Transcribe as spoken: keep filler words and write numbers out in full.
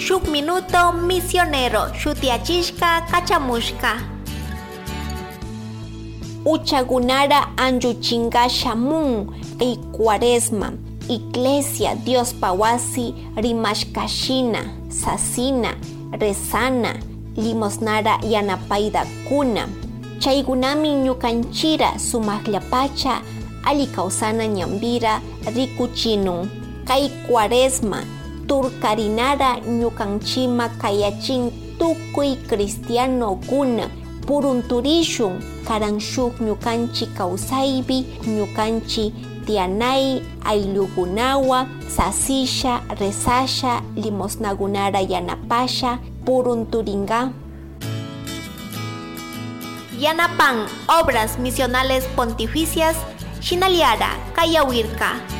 shuk minuto misionero shutiachishka kachamushka. Uchagunara anjuchinga shamun y cuaresma. Iglesia Dios pawasi rimashkashina, sasina, rezana, limosnara yanapaida kuna. Chaygunami ñukanchira sumaklapacha ali kausana ñambira rikuchinun. Kay cuaresma turkarinara ñukanchima kayachin tukuy cristiano kuna purunturishun karanshuk ñukanchi kausaybi ñukanchi tianay ayllukunawa sasisha rezasha limosnagunara yanapasha purunturinga. Yanapan Obras Misionales Pontificias Shinaliara Kayawirka.